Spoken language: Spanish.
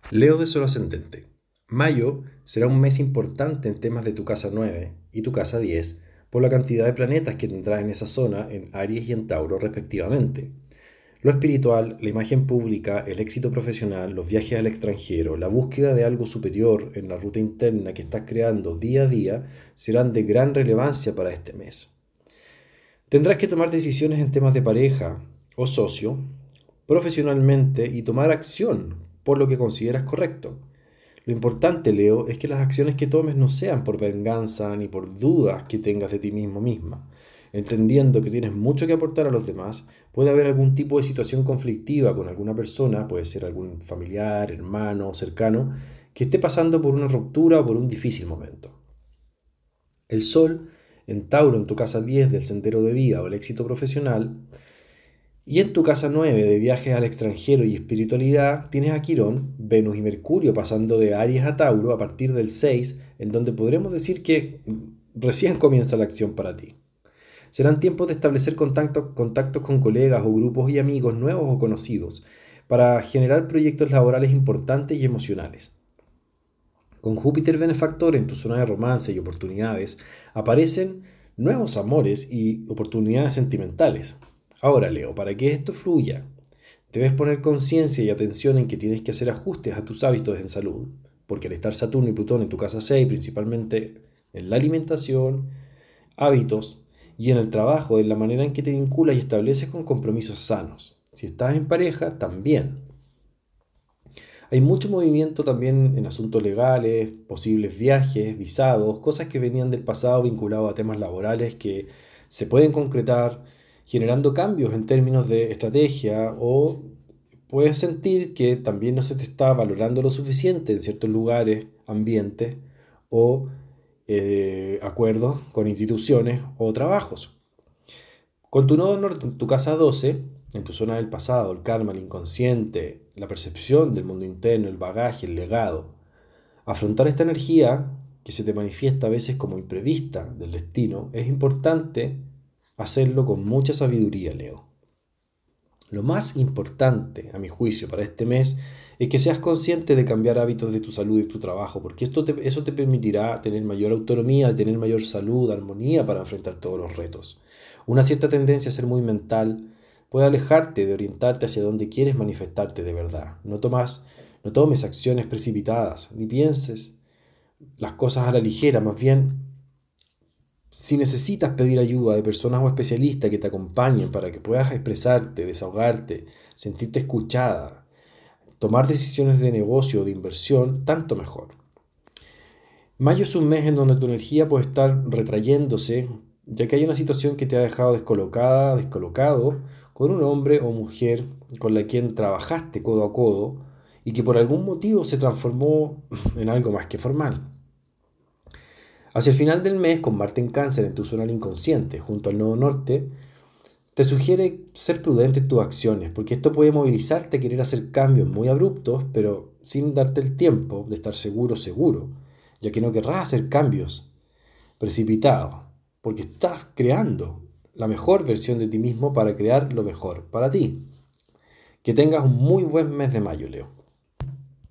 Leo de Sol Ascendente. Mayo será un mes importante en temas de tu casa 9 y tu casa 10 por la cantidad de planetas que tendrás en esa zona en Aries y en Tauro respectivamente. Lo espiritual, la imagen pública, el éxito profesional, los viajes al extranjero, la búsqueda de algo superior en la ruta interna que estás creando día a día serán de gran relevancia para este mes. Tendrás que tomar decisiones en temas de pareja o socio, profesionalmente y tomar acción por lo que consideras correcto. Lo importante, Leo, es que las acciones que tomes no sean por venganza ni por dudas que tengas de ti mismo misma. Entendiendo que tienes mucho que aportar a los demás, puede haber algún tipo de situación conflictiva con alguna persona, puede ser algún familiar, hermano, cercano, que esté pasando por una ruptura o por un difícil momento. El Sol, en Tauro, en tu casa 10 del sendero de vida o el éxito profesional, y en tu casa 9 de viajes al extranjero y espiritualidad, tienes a Quirón, Venus y Mercurio pasando de Aries a Tauro a partir del 6, en donde podremos decir que recién comienza la acción para ti. Serán tiempos de establecer contactos con colegas o grupos y amigos nuevos o conocidos para generar proyectos laborales importantes y emocionales. Con Júpiter benefactor en tu zona de romance y oportunidades, aparecen nuevos amores y oportunidades sentimentales. Ahora, Leo, para que esto fluya, debes poner conciencia y atención en que tienes que hacer ajustes a tus hábitos en salud, porque al estar Saturno y Plutón en tu casa 6, principalmente en la alimentación, hábitos y en el trabajo, en la manera en que te vinculas y estableces con compromisos sanos. Si estás en pareja, también. Hay mucho movimiento también en asuntos legales, posibles viajes, visados, cosas que venían del pasado vinculados a temas laborales que se pueden concretar generando cambios en términos de estrategia o puedes sentir que también no se te está valorando lo suficiente en ciertos lugares, ambientes o acuerdos con instituciones o trabajos. Con tu nodo norte en tu casa 12, en tu zona del pasado, el karma, el inconsciente, la percepción del mundo interno, el bagaje, el legado, afrontar esta energía que se te manifiesta a veces como imprevista del destino, es importante hacerlo con mucha sabiduría, Leo. Lo más importante, a mi juicio, para este mes es que seas consciente de cambiar hábitos de tu salud y tu trabajo, porque eso te permitirá tener mayor autonomía, tener mayor salud, armonía para enfrentar todos los retos. Una cierta tendencia a ser muy mental puede alejarte de orientarte hacia donde quieres manifestarte de verdad. No tomes acciones precipitadas, ni pienses las cosas a la ligera, más bien si necesitas pedir ayuda de personas o especialistas que te acompañen para que puedas expresarte, desahogarte, sentirte escuchada, tomar decisiones de negocio o de inversión, tanto mejor. Mayo es un mes en donde tu energía puede estar retrayéndose, ya que hay una situación que te ha dejado descolocada, descolocado, con un hombre o mujer con la quien trabajaste codo a codo y que por algún motivo se transformó en algo más que formal. Hacia el final del mes, con Marte en Cáncer en tu zona del inconsciente, junto al nodo norte, te sugiere ser prudente en tus acciones, porque esto puede movilizarte a querer hacer cambios muy abruptos, pero sin darte el tiempo de estar seguro, ya que no querrás hacer cambios precipitados, porque estás creando la mejor versión de ti mismo para crear lo mejor para ti. Que tengas un muy buen mes de mayo, Leo.